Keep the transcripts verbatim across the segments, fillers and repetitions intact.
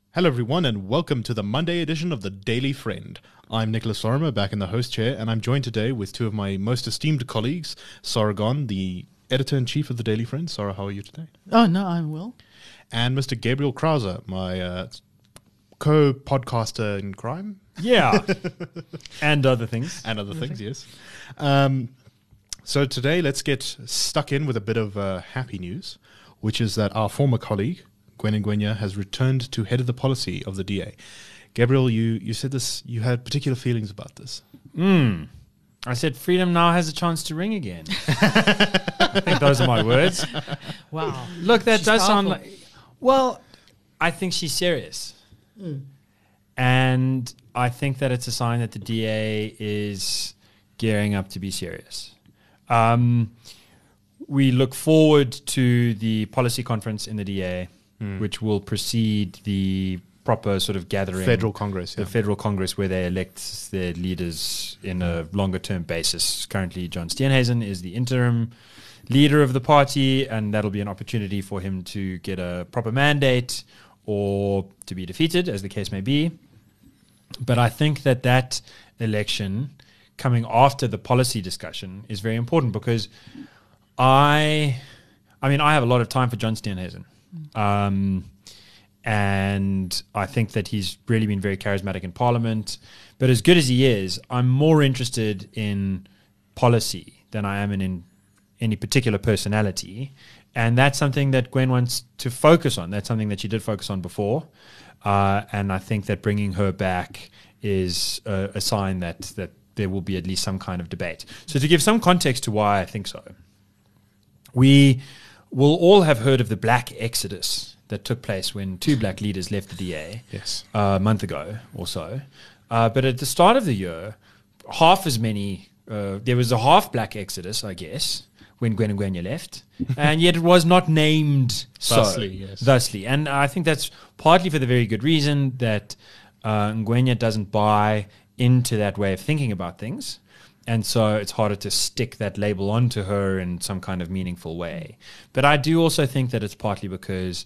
Hello everyone and welcome to the Monday edition of the Daily Friend. I'm Nicholas Lorimer, back in the host chair, and I'm joined today with two of my most esteemed colleagues, Sarah Gon, the editor-in-chief of the Daily Friend. Sarah, how are you today? Oh, no, I'm well. And Mister Gabriel Krauser, my uh, co-podcaster in crime. Yeah, and other things. And other things, yes. Um, so today, let's get stuck in with a bit of uh, happy news, which is that our former colleague, Gwen Ngwenya, has returned to head of the policy of the D A. Gabriel, you, you said this, you had particular feelings about this. Mm. I said freedom now has a chance to ring again. I think those are my words. Wow. Look, that She's does sound powerful. like... Well, I think she's serious. Mm. And I think that it's a sign that the D A is gearing up to be serious. Um, we look forward to the policy conference in the D A, mm. which will precede the proper sort of gathering. Federal Congress, The yeah. Federal Congress, where they elect their leaders in a longer term basis. Currently, John Steenhuisen is the interim leader of the party, and that'll be an opportunity for him to get a proper mandate or to be defeated, as the case may be. But I think that that election coming after the policy discussion is very important because I, I mean, I have a lot of time for John Steenhuisen. Um, and I think that he's really been very charismatic in Parliament. But as good as he is, I'm more interested in policy than I am in, in any particular personality. And that's something that Gwen wants to focus on. That's something that she did focus on before. Uh, and I think that bringing her back is a, a sign that, that there will be at least some kind of debate. So to give some context to why I think so, we will all have heard of the Black Exodus that took place when two black leaders left the D A Yes. uh, a month ago or so. Uh, but at the start of the year, half as many, uh, there was a half black exodus, I guess, when Gwen Ngwenya left, and yet it was not named so. Thusly, yes. Thusly. And I think that's partly for the very good reason that uh, Ngwenya doesn't buy into that way of thinking about things. And so it's harder to stick that label onto her in some kind of meaningful way. But I do also think that it's partly because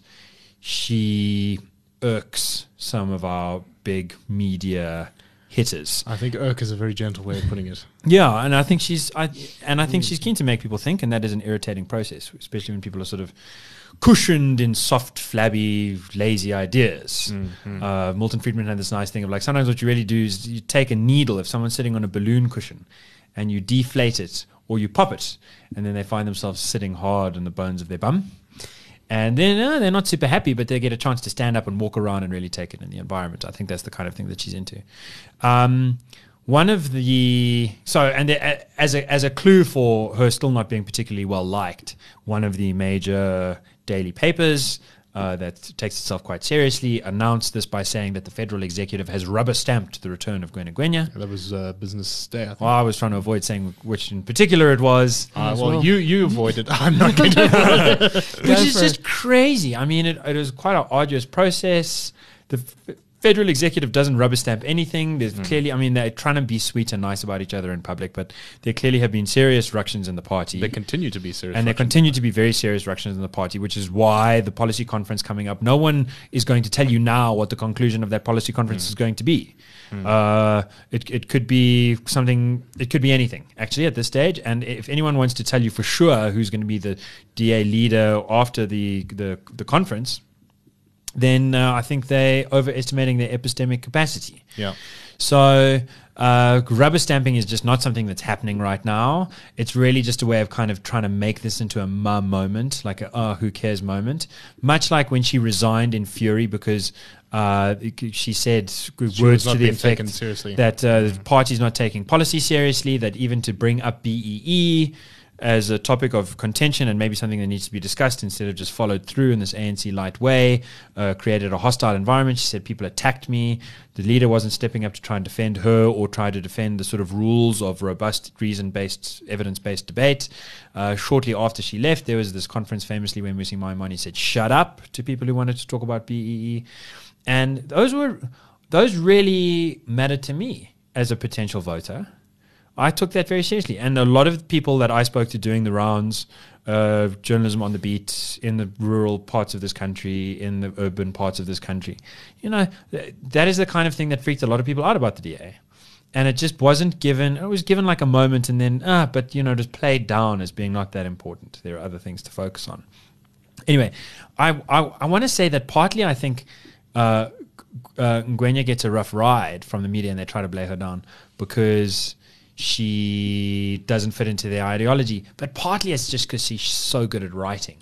she irks some of our big media hitters. I think irk is a very gentle way of putting it. Yeah, and I think she's I and I think she's keen to make people think, and that is an irritating process, especially when people are sort of cushioned in soft, flabby, lazy ideas. Mm-hmm. Uh, Milton Friedman had this nice thing of like, sometimes what you really do is you take a needle, if someone's sitting on a balloon cushion, and you deflate it or you pop it, and then they find themselves sitting hard on the bones of their bum. And then uh, they're not super happy, but they get a chance to stand up and walk around and really take it in the environment. I think that's the kind of thing that she's into. Um, one of the so and the, as a as a clue for her still not being particularly well liked, one of the major daily papers uh, that takes itself quite seriously announced this by saying that the federal executive has rubber stamped the return of Gwen Ngwenya. That was uh, Business Day, I think. Well, I was trying to avoid saying which in particular it was. Uh, well, well. you you avoided. I'm not going to avoid it. Which is for just crazy. I mean, it, it was quite an arduous process. The f- federal executive doesn't rubber stamp anything. There's Mm. clearly, I mean, they're trying to be sweet and nice about each other in public, but there clearly have been serious ructions in the party. They continue to be serious. and there ructions. continue to be very serious ructions in the party, which is why the policy conference coming up, no one is going to tell you now what the conclusion of that policy conference Mm. is going to be. Uh, it, it could be something, it could be anything, actually, at this stage. And if anyone wants to tell you for sure who's going to be the D A leader after the, the, the conference, then uh, I think they're overestimating their epistemic capacity. Yeah. So uh, rubber stamping is just not something that's happening right now. It's really just a way of kind of trying to make this into a ma moment, like a oh, who cares moment. Much like when she resigned in fury because uh, she said She was words not to the being taken effect seriously. that uh, the party's not taking policy seriously, that even to bring up B E E as a topic of contention and maybe something that needs to be discussed instead of just followed through in this A N C light way, uh, created a hostile environment. She said people attacked me. The leader wasn't stepping up to try and defend her or try to defend the sort of rules of robust, reason-based, evidence-based debate. Uh, shortly after she left, there was this conference famously when Musi Maimane said, shut up, to people who wanted to talk about B E E. And those were those really mattered to me as a potential voter. I took that very seriously. And a lot of people that I spoke to doing the rounds, uh, journalism on the beat in the rural parts of this country, in the urban parts of this country, you know, th- that is the kind of thing that freaked a lot of people out about the D A. And it just wasn't given, it was given like a moment and then, ah, but, you know, just played down as being not that important. There are other things to focus on. Anyway, I I, I want to say that partly I think uh, uh, Ngwenya gets a rough ride from the media and they try to play her down because she doesn't fit into their ideology. But partly it's just because she's so good at writing.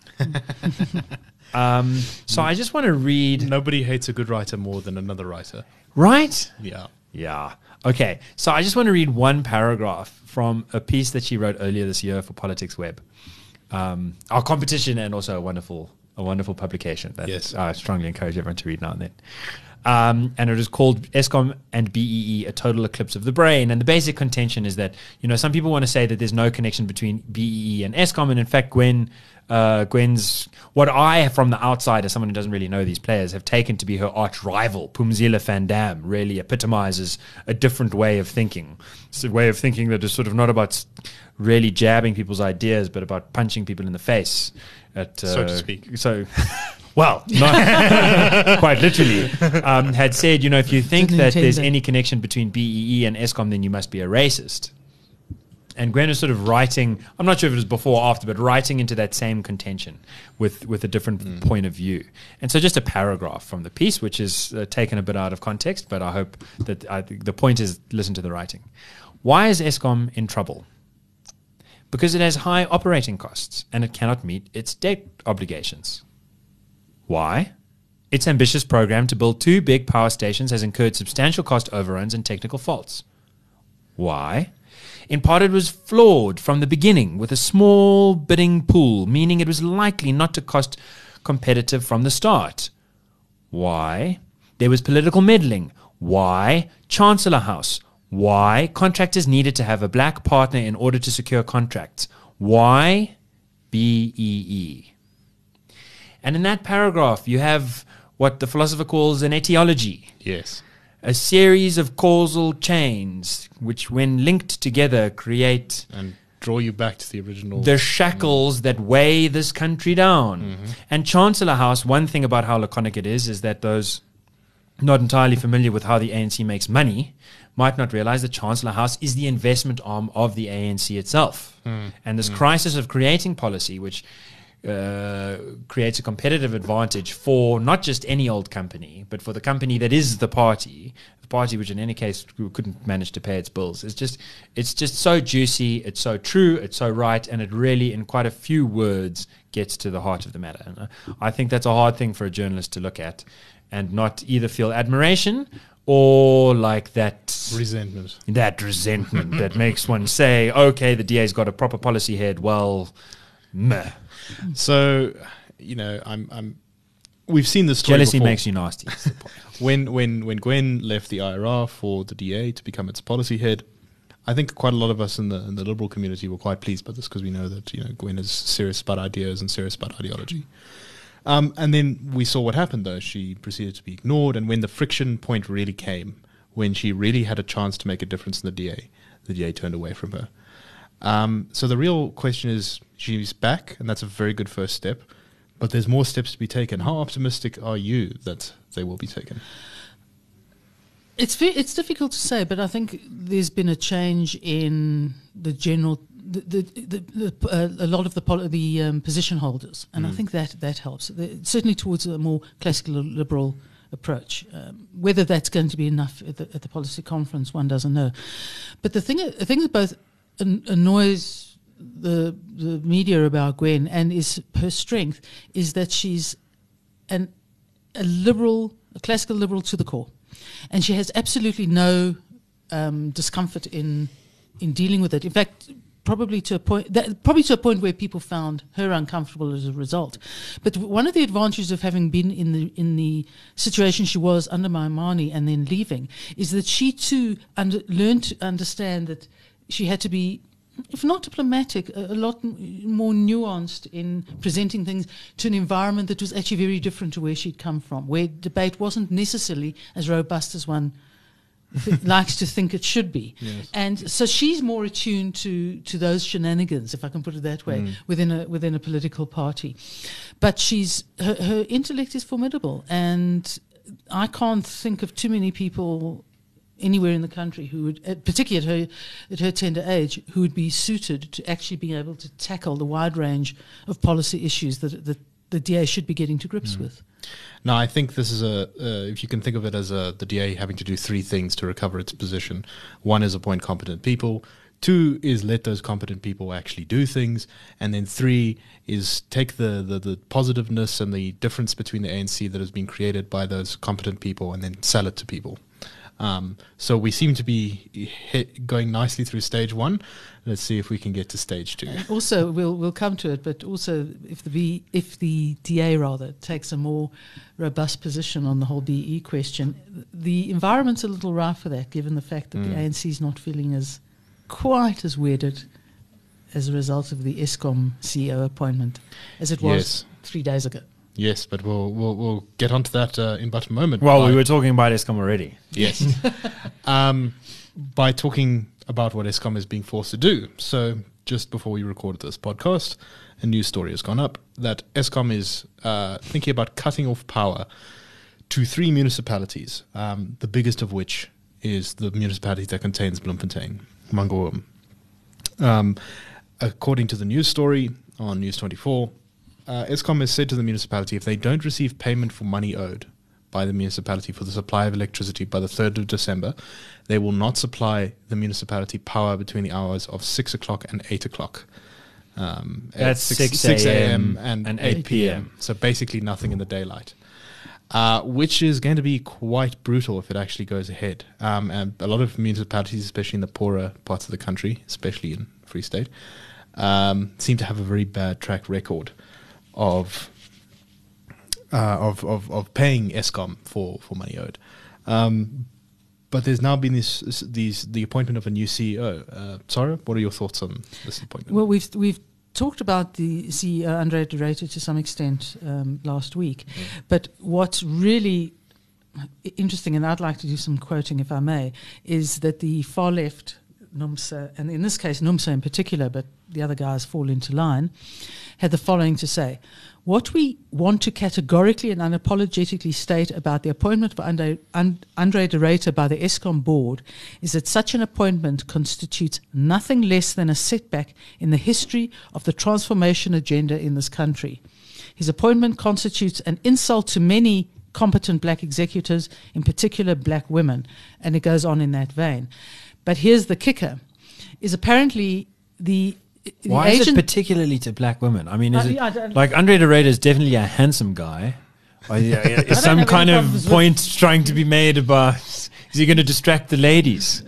um, so I just want to read... Nobody hates a good writer more than another writer. Right? Yeah. Yeah. Okay. So I just want to read one paragraph from a piece that she wrote earlier this year for Politics Web. Um, our competition and also a wonderful, a wonderful publication that yes. I strongly encourage everyone to read now and then. Um, and it is called Eskom and B E E, A Total Eclipse of the Brain. And the basic contention is that, you know, some people want to say that there's no connection between B E E and Eskom. And in fact, Gwen, uh, Gwen's, what I, from the outside, as someone who doesn't really know these players, have taken to be her arch rival, Pumzile van Dam, really epitomizes a different way of thinking. It's a way of thinking that is sort of not about really jabbing people's ideas, but about punching people in the face. At, uh, so to speak. So... Well, not quite literally, um, had said, you know, if you think Didn't that intend there's that. any connection between B E E and Eskom, then you must be a racist. And Gwen was sort of writing, I'm not sure if it was before or after, but writing into that same contention with, with a different mm. point of view. And so just a paragraph from the piece, which is uh, taken a bit out of context, but I hope that I think the point is listen to the writing. Why is Eskom in trouble? Because it has high operating costs and it cannot meet its debt obligations. Why? Its ambitious program to build two big power stations has incurred substantial cost overruns and technical faults. Why? In part, it was flawed from the beginning with a small bidding pool, meaning it was likely not to cost competitive from the start. Why? There was political meddling. Why? Chancellor House. Why? Contractors needed to have a black partner in order to secure contracts. Why? B E E. And in that paragraph, you have what the philosopher calls an etiology. Yes. A series of causal chains, which when linked together create... And draw you back to the original... The shackles mm. that weigh this country down. Mm-hmm. And Chancellor House, one thing about how laconic it is, is that those not entirely familiar with how the A N C makes money might not realize that Chancellor House is the investment arm of the A N C itself. Mm. And this mm. crisis of creating policy, which... Uh, creates a competitive advantage for not just any old company, but for the company that is the party, the party which in any case couldn't manage to pay its bills. It's just, it's just so juicy, it's so true, it's so right, and it really, in quite a few words, gets to the heart of the matter. And I think that's a hard thing for a journalist to look at and not either feel admiration or like that resentment. That resentment that makes one say, okay, the D A's got a proper policy head. Well, meh. So, you know, I'm, I'm. We've seen this story Jealousy before. makes you nasty. when, when, when Gwen left the I R R for the D A to become its policy head, I think quite a lot of us in the in the liberal community were quite pleased by this because we know that you know Gwen is serious about ideas and serious about ideology. Um, and then we saw what happened though. She proceeded to be ignored, and when the friction point really came, when she really had a chance to make a difference in the D A, the D A turned away from her. Um, so the real question is, she's back, and that's a very good first step. But there's more steps to be taken. How optimistic are you that they will be taken? It's ve- it's difficult to say, but I think there's been a change in the general, the, the, the, the, uh, a lot of the poli- the um, position holders, and mm. I think that that helps. The, certainly towards a more classical liberal approach. Um, whether that's going to be enough at the, at the policy conference, one doesn't know. But the thing, the thing that both an- annoys the the media about Gwen and is her strength is that she's an a liberal, a classical liberal to the core, and she has absolutely no um, discomfort in in dealing with it. In fact, probably to a point that probably to a point where people found her uncomfortable as a result. But one of the advantages of having been in the in the situation she was under Maimane and then leaving is that she too under, learned to understand that she had to be, if not diplomatic, a, a lot m- more nuanced in presenting things to an environment that was actually very different to where she'd come from, where debate wasn't necessarily as robust as one th- likes to think it should be. Yes. And so she's more attuned to, to those shenanigans, if I can put it that way, Mm. within a within a political party. But she's her, her intellect is formidable, and I can't think of too many people anywhere in the country who would, uh, particularly at her at her tender age, who would be suited to actually being able to tackle the wide range of policy issues that that the D A should be getting to grips Mm. with. No, I think this is a, uh, if you can think of it as a, the D A having to do three things to recover its position. One is appoint competent people. Two is let those competent people actually do things. And then three is take the, the, the positiveness and the difference between the A N C that has been created by those competent people and then sell it to people. Um, so we seem to be hit going nicely through stage one. Let's see if we can get to stage two. And also, we'll we'll come to it, but also if the B, if the D A rather takes a more robust position on the whole B E question, the environment's a little rife for that, given the fact that Mm. the A N C is not feeling as quite as wedded as a result of the ESCOM C E O appointment as it was Yes. three days ago. Yes, but we'll we'll, we'll get onto that uh, in but a moment. Well, we By- were talking about ESCOM already. Yes. um, by talking about what ESCOM is being forced to do. So just before we recorded this podcast, a news story has gone up that ESCOM is uh, thinking about cutting off power to three municipalities, um, the biggest of which is the municipality that contains Bloemfontein, Mangaung. Um, according to the news story on News twenty-four, uh, ESCOM has said to the municipality if they don't receive payment for money owed by the municipality for the supply of electricity by the third of December, they will not supply the municipality power between the hours of six o'clock and eight o'clock. Um, at That's six a.m. and, and eight eight p.m. So basically nothing in the daylight. Uh, which is going to be quite brutal if it actually goes ahead. Um, and a lot of municipalities, especially in the poorer parts of the country, especially in Free State, um, seem to have a very bad track record of uh, of, of of paying ESCOM for, for money owed. Um, but there's now been this, this these the appointment of a new C E O. Uh, Sarah, what are your thoughts on this appointment? Well, we've we've talked about the C E O, Andre de Ruyter, to some extent um, last week. Mm. But what's really i- interesting, and I'd like to do some quoting if I may, is that the far left, NUMSA, and in this case NUMSA in particular, but the other guys fall into line, had the following to say. What we want to categorically and unapologetically state about the appointment of Andre, And- Andre de Ruyter by the ESCOM board is that such an appointment constitutes nothing less than a setback in the history of the transformation agenda in this country. His appointment constitutes an insult to many competent black executives, in particular black women, and it goes on in that vein. But here's the kicker, is apparently the the Why is it agent- particularly to black women? I mean, is Uh, it yeah, I don't- like Andre de Ruyter is definitely a handsome guy? Or is, is don't some have kind any of problems with- point trying to be made about? Is he going to distract the ladies?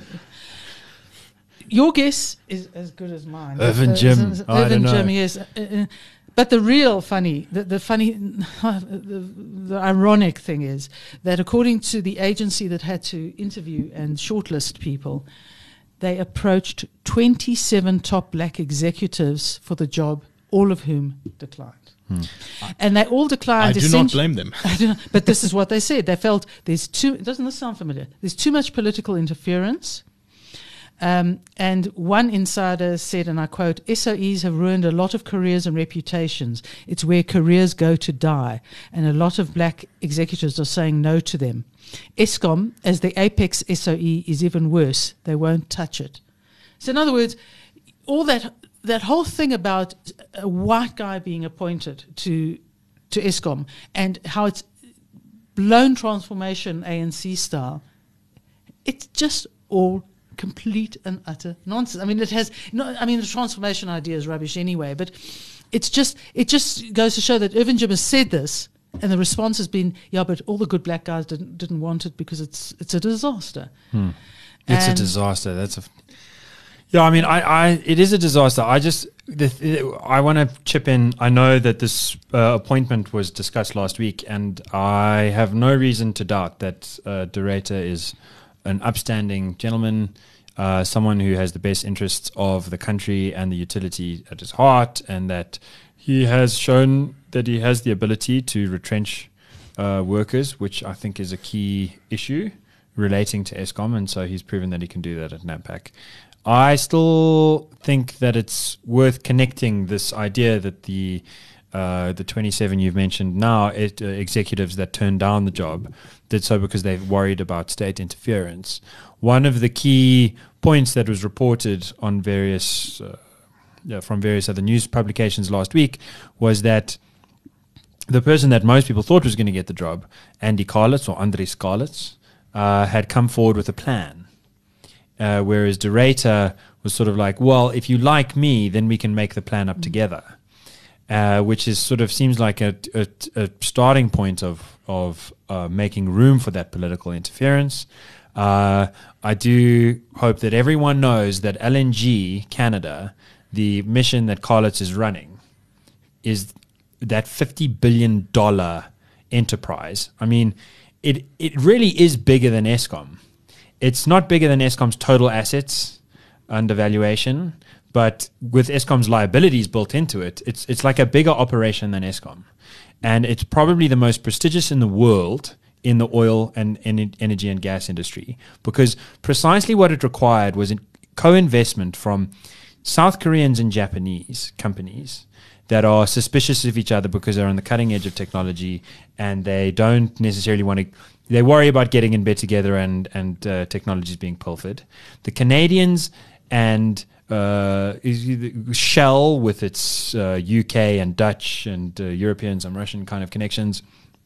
Your guess is as good as mine. Irvin Uh, Jim. is- is- Oh, I Irvin don't know. Jim, yes. Uh, uh, but the real funny, the, the funny, the, the ironic thing is that according to the agency that had to interview and shortlist people, they approached twenty-seven top black executives for the job, all of whom declined. And they all declined. I do not essentially- blame them. I do not, but this is what they said. They felt there's too, doesn't this sound familiar? There's too much political interference. Um, and one insider said, and I quote, S O Es have ruined a lot of careers and reputations. It's where careers go to die. And a lot of black executives are saying no to them. ESCOM, as the apex S O E, is even worse. They won't touch it. So in other words, all that that whole thing about a white guy being appointed to to ESCOM and how it's blown transformation A N C style, it's just all complete and utter nonsense. I mean, it has no. I mean, the transformation idea is rubbish anyway. But it's just it just goes to show that Irvin Jim has said this, and the response has been, "Yeah, but all the good black guys didn't didn't want it because it's it's a disaster." Hmm. It's a And- disaster. That's a. Yeah, I mean, I, I, it is a disaster. I just, the, th- I want to chip in. I know that this uh, appointment was discussed last week, and I have no reason to doubt that uh, De Ruyter is an upstanding gentleman, uh, someone who has the best interests of the country and the utility at his heart, and that he has shown that he has the ability to retrench uh, workers, which I think is a key issue relating to Eskom, and so he's proven that he can do that at Nampak. I still think that it's worth connecting this idea that the uh, the twenty-seven you've mentioned now, it, uh, executives that turned down the job did so because they're worried about state interference. One of the key points that was reported on various uh, yeah, from various other news publications last week was that the person that most people thought was going to get the job, Andy Karlitz or Andries Karlitz, uh, had come forward with a plan. Uh, whereas De Ruyter was sort of like, well, if you like me, then we can make the plan up together, uh, which is sort of seems like a, a, a starting point of of uh, making room for that political interference. Uh, I do hope that everyone knows that L N G Canada, the mission that Karlitz is running, is that fifty billion dollars enterprise. I mean, it it really is bigger than Eskom. It's not bigger than Eskom's total assets under valuation, but with Eskom's liabilities built into it, it's it's like a bigger operation than Eskom. And it's probably the most prestigious in the world in the oil and, and energy and gas industry, because precisely what it required was a co-investment from South Koreans and Japanese companies that are suspicious of each other because they're on the cutting edge of technology, and they don't necessarily want to, they worry about getting in bed together and, and uh, technologies being pilfered. The Canadians and uh, Shell with its uh, U K and Dutch and uh, Europeans and Russian kind of connections,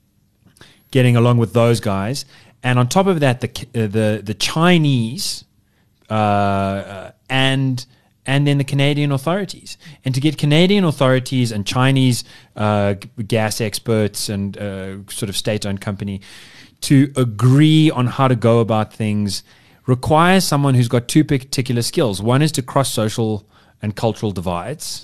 getting along with those guys. And on top of that, the uh, the, the Chinese uh, uh, and... and then the Canadian authorities. And to get Canadian authorities and Chinese uh, g- gas experts and uh, sort of state-owned company to agree on how to go about things requires someone who's got two particular skills. One is to cross social and cultural divides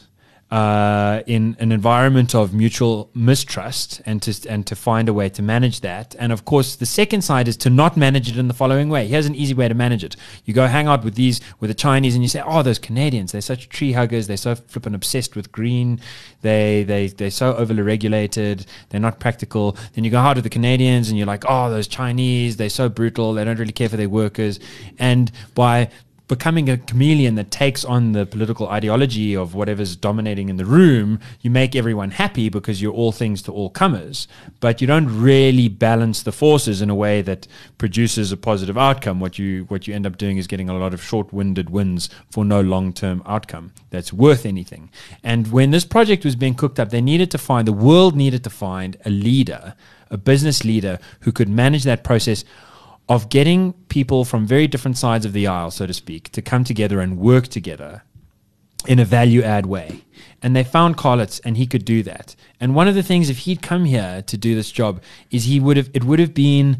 uh, in an environment of mutual mistrust, and to and to find a way to manage that. And of course, the second side is to not manage it in the following way. Here's an easy way to manage it. You go hang out with these, with the Chinese, and you say, oh, those Canadians, they're such tree huggers, they're so flippin' obsessed with green, they, they, they're so overly regulated, they're not practical. Then you go hard with the Canadians, and you're like, oh, those Chinese, they're so brutal, they don't really care for their workers. And by becoming a chameleon that takes on the political ideology of whatever's dominating in the room, you make everyone happy because you're all things to all comers, but you don't really balance the forces in a way that produces a positive outcome. What you what you end up doing is getting a lot of short-winded wins for no long-term outcome that's worth anything. And when this project was being cooked up, they needed to find, the world needed to find a leader, a business leader who could manage that process of getting people from very different sides of the aisle, so to speak, to come together and work together in a value-add way. And they found Karlitz, and he could do that. And one of the things, if he'd come here to do this job, is he would have, it would have been,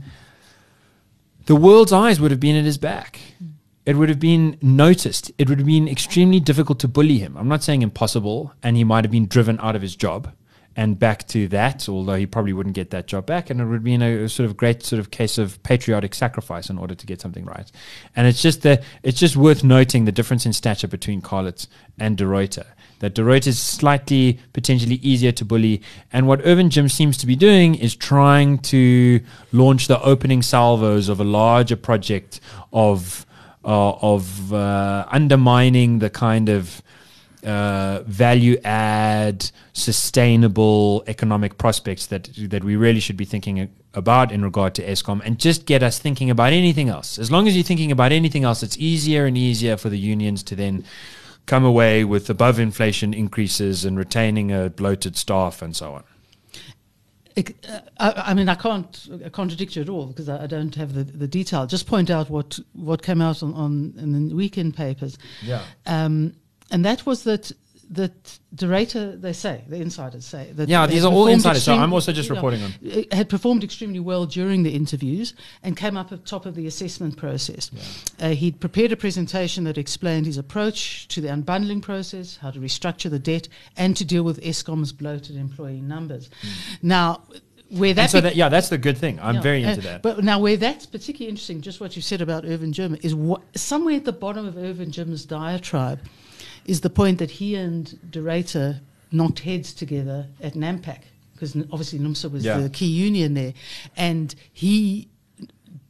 the world's eyes would have been at his back. It would have been noticed. It would have been extremely difficult to bully him. I'm not saying impossible, and he might have been driven out of his job and back to that, although he probably wouldn't get that job back, and it would be in a, a sort of great sort of case of patriotic sacrifice in order to get something right. And it's just that it's just worth noting the difference in stature between Karlitz and De Ruyter. That De Ruyter is slightly potentially easier to bully, and what Irvin Jim seems to be doing is trying to launch the opening salvos of a larger project of uh, of uh, undermining the kind of Uh, value add, sustainable economic prospects that that we really should be thinking about in regard to Eskom, and just get us thinking about anything else. As long as you're thinking about anything else, it's easier and easier for the unions to then come away with above inflation increases and retaining a bloated staff and so on. It, uh, I, I mean, I can't uh, contradict you at all because I, I don't have the, the detail. Just point out what, what came out on, on in the weekend papers. Yeah. Um, And that was that that De Ruyter, they say, the insiders say. That yeah, these are all insiders, so I'm also just you reporting know, on. Had performed extremely well during the interviews and came up at top of the assessment process. Yeah. Uh, he'd prepared a presentation that explained his approach to the unbundling process, how to restructure the debt, and to deal with Eskom's bloated employee numbers. Mm. Now, where that, and so that, yeah, that's the good thing. I'm yeah, very into uh, that. But now, where that's particularly interesting, just what you said about Irvin Jim, is what, somewhere at the bottom of Irvin Jim's diatribe is the point that he and De Ruyter knocked heads together at Nampak, because obviously NUMSA was yeah. the key union there, and he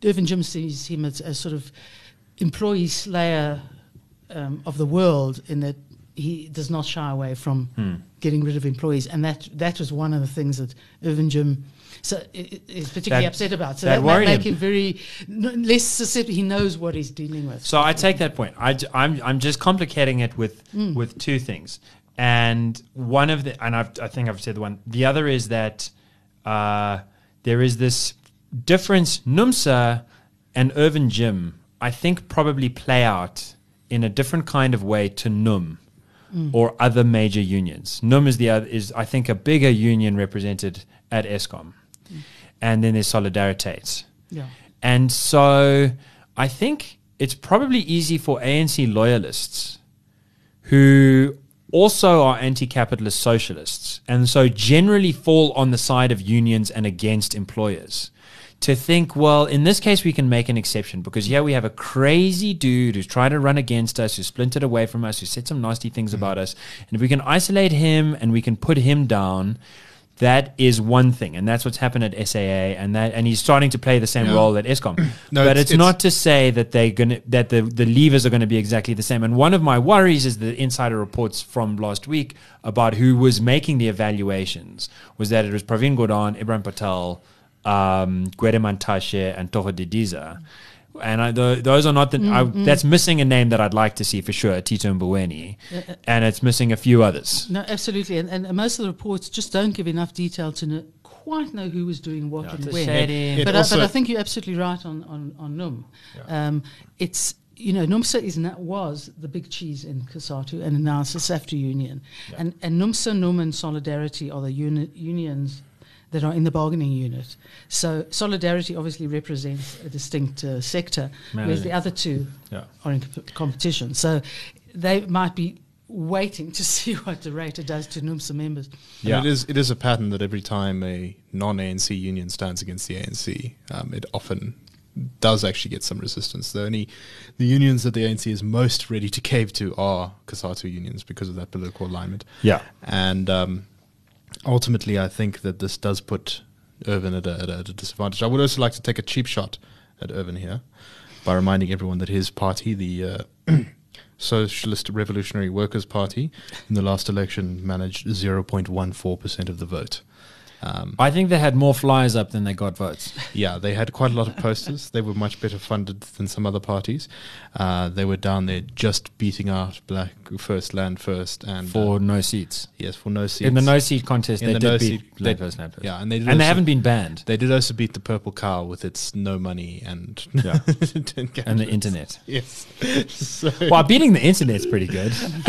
Irvin Jim sees him as a sort of employee slayer um, of the world, in that he does not shy away from Hmm. getting rid of employees, and that that was one of the things that Irvin Jim so i- i- is particularly That- upset about. So that that, might worried make him. him very n- less susceptible. He knows what he's dealing with. So I take that point. I, am I'm just complicating it with Mm. with two things, and one of the and I've, I think I've said the one. The other is that uh, there is this difference. NUMSA and Irvin Jim, I think, probably play out in a different kind of way to N U M or other major unions. N U M is the other, is I think a bigger union represented at ESCOM, and then there's Solidariteits. Yeah. And so I think it's probably easy for A N C loyalists who also are anti-capitalist socialists, and so generally fall on the side of unions and against employers, to think, well, in this case, we can make an exception because here we have a crazy dude who's trying to run against us, who's splintered away from us, who said some nasty things about us. And if we can isolate him and we can put him down, that is one thing. And that's what's happened at S A A. And that, and he's starting to play the same Yeah. role at ESCOM. No, but it's- it's, it's- not to say that they're gonna that the, the levers are going to be exactly the same. And one of my worries is the insider reports from last week about who was making the evaluations was that it was Pravin Gordhan, Ibrahim Patel, um, Gwede Mantashe, and Toho Didiza. And I, th- those are not the. I, that's missing a name that I'd like to see for sure, Tito Mboweni, and it's missing a few others. No, absolutely. And, and most of the reports just don't give enough detail to know, quite know who was doing what Yeah, and it's when. shady. It But, I, also- but I think you're absolutely right on, on, on N U M. Um, it's, you know, NUMSA is na- was the big cheese in COSATU, and now it's the SAFTU union. And, and NUMSA, N U M, and Solidarity are the uni- unions that are in the bargaining unit. So Solidarity obviously represents a distinct uh, sector, whereas the other two Yeah. are in comp- competition. So they might be waiting to see what the rata does to NUMSA members. Yeah. And it is it is a pattern that every time a non-A N C union stands against the A N C, um, it often does actually get some resistance. The only the unions that the A N C is most ready to cave to are COSATU unions because of that political alignment. Yeah. And um, ultimately, I think that this does put Irvin at a, at, a, at a disadvantage. I would also like to take a cheap shot at Irvin here by reminding everyone that his party, the uh, Socialist Revolutionary Workers' Party, in the last election managed zero point one four percent of the vote. Um, I think they had more flyers up than they got votes. yeah, they had quite a lot of posters. They were much better funded than some other parties. Uh, they were down there just beating out Black First, Land First, and For uh, no seats. yes, for no seats. In the no seat contest, In they the did no beat seat- Land they- First, Land First. yeah, and they did and they also- haven't been banned. They did also beat the Purple Cow with its no money and Yeah. and And the internet. Yes. so, Well, beating the internet's pretty good.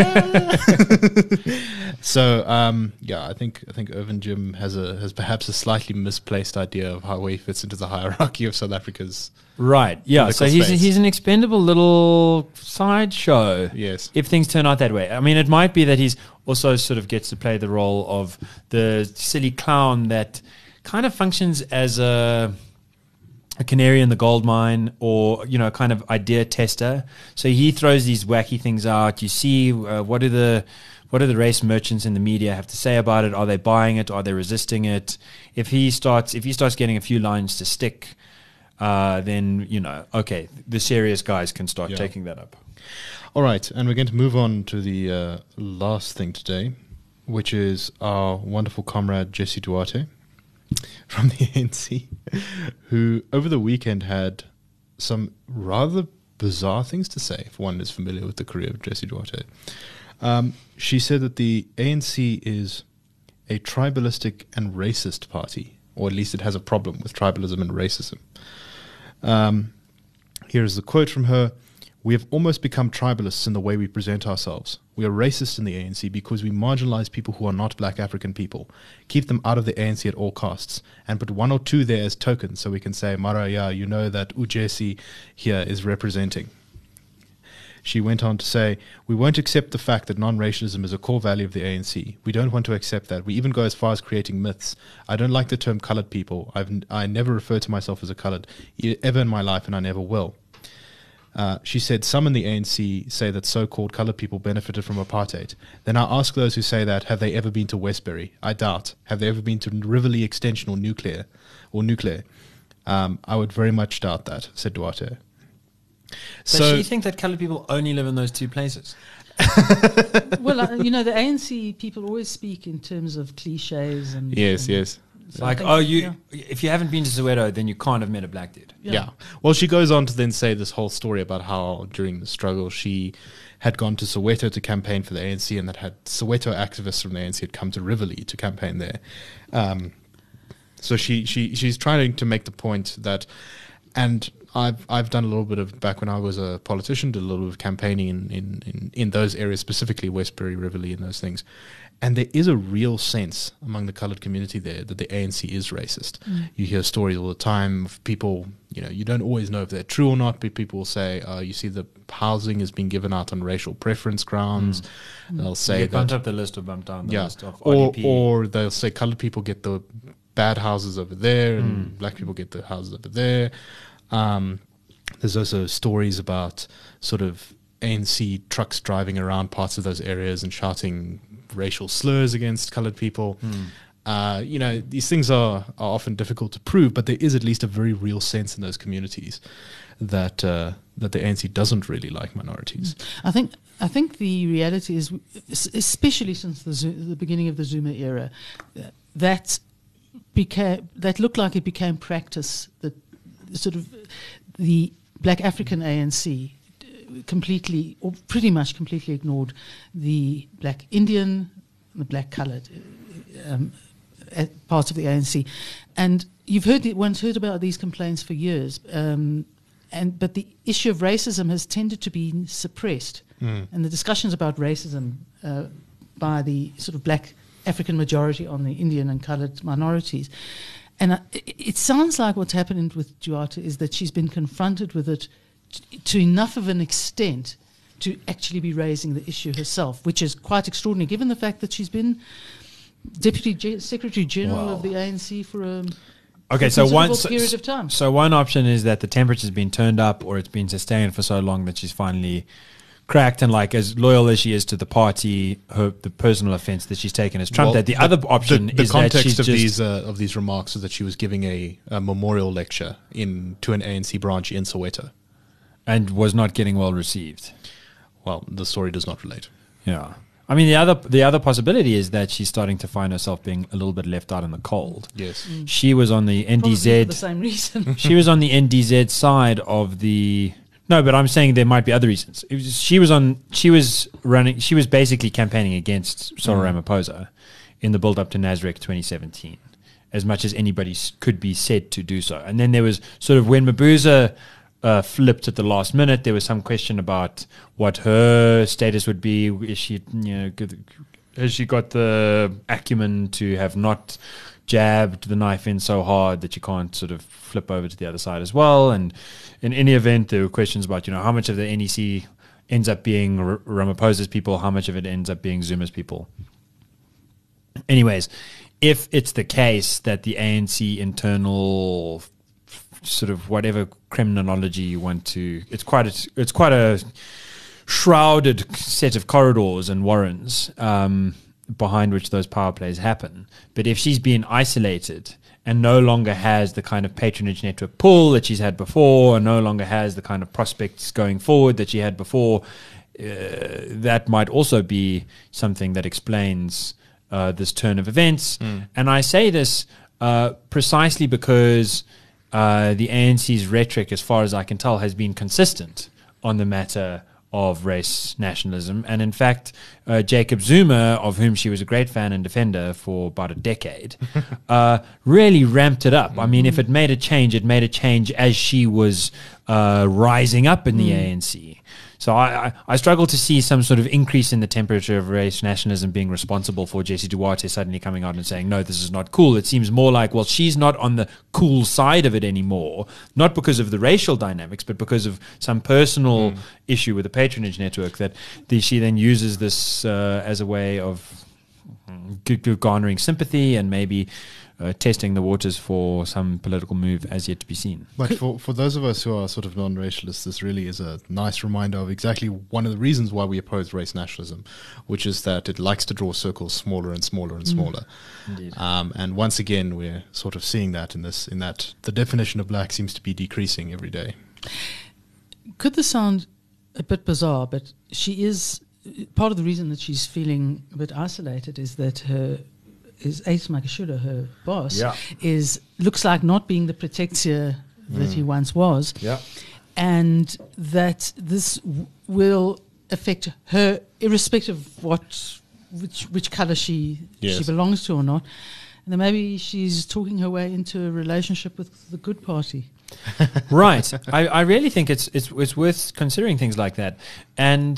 so um, yeah, I think I think Irvin Jim has a has perhaps a slightly misplaced idea of how he fits into the hierarchy of South Africa's. Right. Yeah. So Political he's space. he's an expendable little sideshow. Yes. If things turn out that way. I mean, it might be that he's also sort of gets to play the role of the silly clown that kind of functions as a a canary in the gold mine, or, you know, kind of idea tester. So he throws these wacky things out. You see, uh, what do the what do the race merchants in the media have to say about it? Are they buying it? Are they resisting it? If he starts, if he starts getting a few lines to stick, uh, then, you know, okay, the serious guys can start Yeah. taking that up. All right, and we're going to move on to the uh, last thing today, which is our wonderful comrade Jesse Duarte from the A N C, who over the weekend had some rather bizarre things to say, if one is familiar with the career of Jesse Duarte. Um, she said that the A N C is a tribalistic and racist party, or at least it has a problem with tribalism and racism. Um, here is the quote from her. "We have almost become tribalists in the way we present ourselves. We are racist in the A N C because we marginalize people who are not black African people, keep them out of the A N C at all costs, and put one or two there as tokens so we can say, Mara, yeah, you know that Ujesi here is representing." She went on to say, "We won't accept the fact that non-racialism is a core value of the A N C. We don't want to accept that. We even go as far as creating myths. I don't like the term colored people. I've n- I never refer to myself as a colored, e- ever in my life, and I never will." Uh, she said, "Some in the A N C say that so-called colored people benefited from apartheid. Then I ask those who say that, have they ever been to Westbury? I doubt. Have they ever been to Riverlea Extension or Nuclear? Or Nuclear? Um, I would very much doubt that, said Duarte. Does So she think that coloured people only live in those two places? Well, uh, you know, the A N C people always speak in terms of cliches and yes, and yes. It's so I like, think, oh, you yeah. if you haven't been to Soweto, then you can't have met a black dude. Yeah. Yeah. Well, she goes on to then say this whole story about how during the struggle she had gone to Soweto to campaign for the A N C, and that had Soweto activists from the A N C had come to Rivoli to campaign there. Um, so she, she she's trying to make the point that, and I've I've done a little bit of, back when I was a politician, did a little bit of campaigning in, in, in, in those areas, specifically Westbury, Rivoli, and those things. And there is a real sense among the coloured community there that the A N C is racist. Mm. You hear stories all the time of people, you know, you don't always know if they're true or not, but people will say, uh, you see the housing is being given out on racial preference grounds. Mm. They'll You say get bumped that, up the list or bumped down the yeah, list of or, R D P. or they'll say coloured people get the bad houses over there and Mm. black people get the houses over there. Um, there's also stories about sort of A N C trucks driving around parts of those areas and shouting racial slurs against coloured people. Mm. Uh, you know, these things are, are often difficult to prove, but there is at least a very real sense in those communities that uh, that the A N C doesn't really like minorities. I think I think the reality is, es- especially since the, Zu- the beginning of the Zuma era, uh, that became that looked like it became practice. That sort of the Black African A N C d- completely, or pretty much completely, ignored the Black Indian, the Black coloured uh, um, uh, parts of the A N C, and you've heard it, one's heard about these complaints for years. Um, And, but the issue of racism has tended to be suppressed. Mm. And the discussions about racism uh, by the sort of black African majority on the Indian and coloured minorities. And uh, it, it sounds like what's happening with Duarte is that she's been confronted with it t- to enough of an extent to actually be raising the issue herself, which is quite extraordinary, given the fact that she's been Deputy Ge- Secretary General Wow. of the A N C for a Okay, a so one considerable so, period of time. so one option is that the temperature's been turned up, or it's been sustained for so long that she's finally cracked, and like as loyal as she is to the party, her the personal offense that she's taken has trumped Well, that. The, other option the, the is that context she's of just these uh, of these remarks is that she was giving a, a memorial lecture in to an A N C branch in Soweto. and was not getting well received. Well, the story does not relate. Yeah. I mean, the other the other possibility is that she's starting to find herself being a little bit left out in the cold. Yes. She was on the Probably N D Z. for the same reason. She was on the N D Z side of the. No, but I'm saying there might be other reasons. It was, she was on. She was running. She was basically campaigning against Cyril Mm. Ramaphosa in the build up to Nasrec twenty seventeen, as much as anybody s- could be said to do so. And then there was sort of when Mabuza uh, flipped at the last minute, there was some question about what her status would be. Is she, you know, good- has she got the acumen to have not jabbed the knife in so hard that you can't sort of flip over to the other side as well? And in any event, there were questions about, you know, how much of the N E C ends up being R- Ramaphosa's people, how much of it ends up being Zuma's people. Anyways, if it's the case that the A N C internal f- sort of whatever criminology you want to, it's quite a, it's quite a shrouded set of corridors and warrens um, behind which those power plays happen. But if she's been isolated and no longer has the kind of patronage network pull that she's had before, and no longer has the kind of prospects going forward that she had before, uh, that might also be something that explains uh, this turn of events. Mm. And I say this uh, precisely because uh, the A N C's rhetoric, as far as I can tell, has been consistent on the matter of race nationalism. And in fact, uh, Jacob Zuma, of whom she was a great fan and defender for about a decade, uh, really ramped it up. I mean, if it made a change, it made a change as she was uh, rising up in the A N C. So I, I, I struggle to see some sort of increase in the temperature of race nationalism being responsible for Jessie Duarte suddenly coming out and saying, no, this is not cool. It seems more like, well, she's not on the cool side of it anymore, not because of the racial dynamics, but because of some personal mm. issue with the patronage network that the, she then uses this uh, as a way of g- g- garnering sympathy and maybe uh, testing the waters for some political move as yet to be seen. But for, for those of us who are sort of non-racialists, this really is a nice reminder of exactly one of the reasons why we oppose race nationalism, which is that it likes to draw circles smaller and smaller and smaller. Indeed. Um, and once again, we're sort of seeing that in this, in that the definition of black seems to be decreasing every day. Could this sound a bit bizarre, but she is, part of the reason that she's feeling a bit isolated is that her, is Ace Makashula, her boss, Yeah. is, looks like not being the protector that he once was. Yeah. And that this w- will affect her irrespective of what, which, which colour she, Yes. she belongs to or not. And then maybe she's talking her way into a relationship with the good party. Right. I, I really think it's it's it's worth considering things like that. And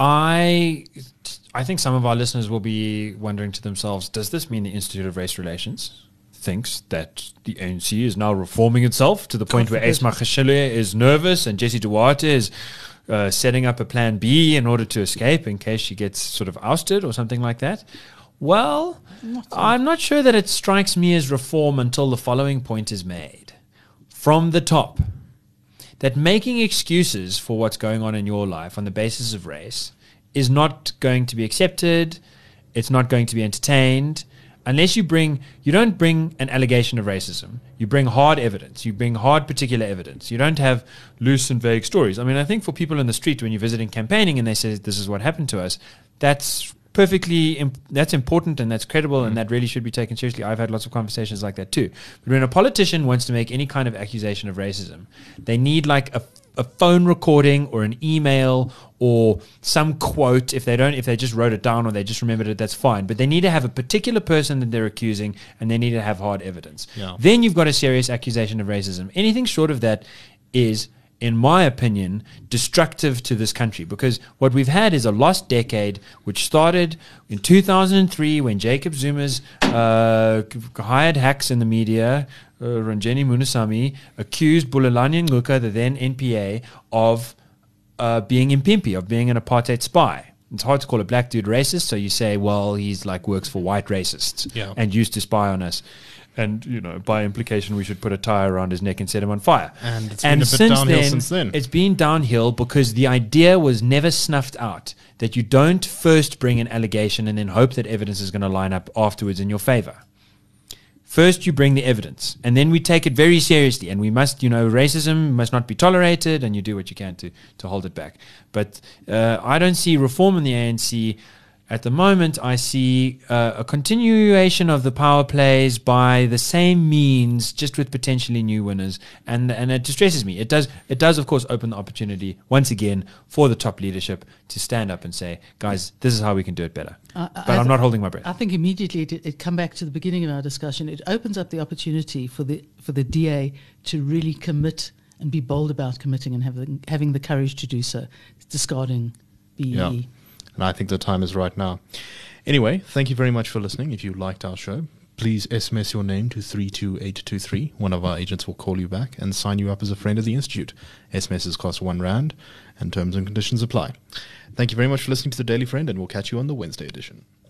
I I think some of our listeners will be wondering to themselves, does this mean the Institute of Race Relations thinks that the A N C is now reforming itself to the point where Ace Makashule is nervous and Jesse Duarte is uh, setting up a plan B in order to escape in case she gets sort of ousted or something like that? Well, Not so. I'm not sure that it strikes me as reform until the following point is made. From the top, that making excuses for what's going on in your life on the basis of race is not going to be accepted, it's not going to be entertained, unless you bring, you don't bring an allegation of racism, you bring hard evidence, you bring hard particular evidence. You don't have loose and vague stories. I mean, I think for people in the street when you're visiting campaigning and they say, this is what happened to us, that's perfectly, imp- that's important and that's credible and that really should be taken seriously. I've had lots of conversations like that too. But when a politician wants to make any kind of accusation of racism, they need like a, a phone recording or an email or some quote. If they don't, if they just wrote it down or they just remembered it, that's fine. But they need to have a particular person that they're accusing and they need to have hard evidence. Yeah. Then you've got a serious accusation of racism. Anything short of that is, in my opinion, destructive to this country, because what we've had is a lost decade, which started in two thousand three when Jacob Zuma's uh, hired hacks in the media, uh, Ranjeni Munusamy, accused Bulelani Nguka, the then N P A, of uh, being impimpi, of being an apartheid spy. It's hard to call a black dude racist, so you say, well, he's like works for white racists Yeah. and used to spy on us. And, you know, by implication, we should put a tie around his neck and set him on fire. And it's been a bit downhill since then. It's been downhill because the idea was never snuffed out that you don't first bring an allegation and then hope that evidence is going to line up afterwards in your favor. First, you bring the evidence, and then we take it very seriously. And we must, you know, racism must not be tolerated, and you do what you can to, to hold it back. But uh, I don't see reform in the A N C. At the moment, I see uh, a continuation of the power plays by the same means, just with potentially new winners, and and it distresses me. It does, it does, of course, open the opportunity once again for the top leadership to stand up and say, "Guys, this is how we can do it better." Uh, but I I'm th- not holding my breath. I think immediately it, it come back to the beginning of our discussion. It opens up the opportunity for the for the D A to really commit and be bold about committing and having having the courage to do so, discarding B E E. Yeah. And I think the time is right now. Anyway, thank you very much for listening. If you liked our show, please S M S your name to three two eight two three. One of our agents will call you back and sign you up as a friend of the Institute. S M Ss cost one rand and terms and conditions apply. Thank you very much for listening to The Daily Friend, and we'll catch you on the Wednesday edition.